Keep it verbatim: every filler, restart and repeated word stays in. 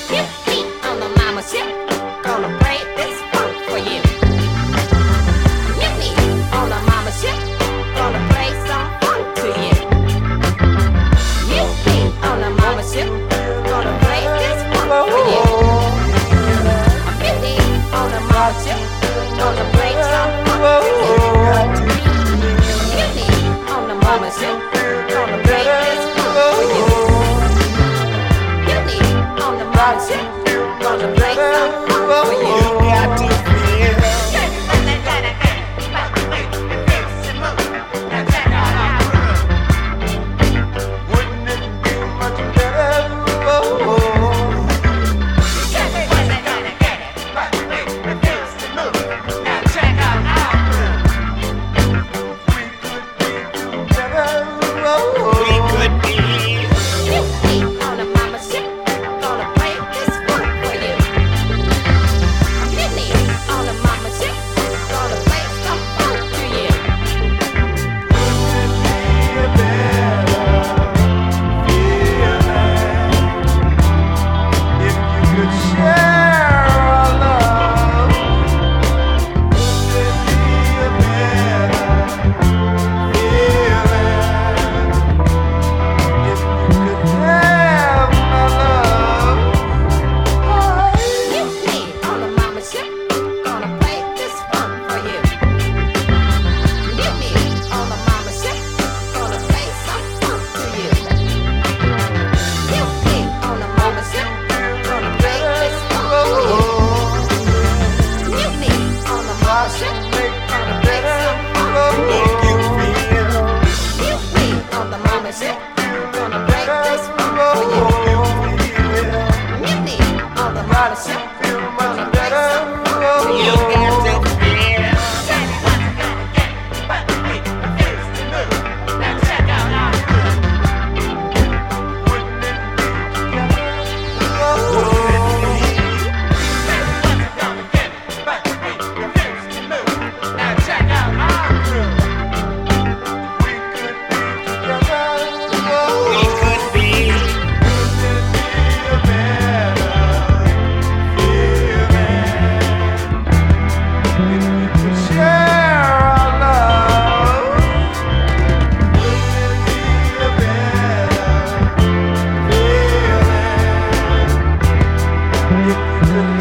Hit me on the mama ship. Gonna play this funk for you. Hit me on the mama ship. Gonna play some funk to you. Hit me on the mama ship. Gonna play this funk for you. Hit me on the mama ship. Gonna play some funk to you. Hit me on the mama ship. Gonna play this funk for you. Hit me on the mama ship. Gonna play some funk for you. You got to feel. Wouldn't it be much better? Oh, we could be Hit me on the mama ship. Gonna play this funk for you. Hit me on the mama ship. Gonna play some funk to you. if you could share our love. Would it be a better feeling if you could have my love? Hit me on the mama ship. Gonna play this funk for you. Hit me on the mama ship. Gonna play some funk to you. Hit me on the mama ship. Gonna play this funk for you. Hit me on the mama ship. Gonna play some funk for you. Make you feel. Hit me on the mama ship. Gonna play this funk for you. Hit me on the mama ship. Gonna play some funk for You you. got to feel. Wouldn't it be we could be a better feeling if we could share our love. Wouldn't it be a better feeling if we could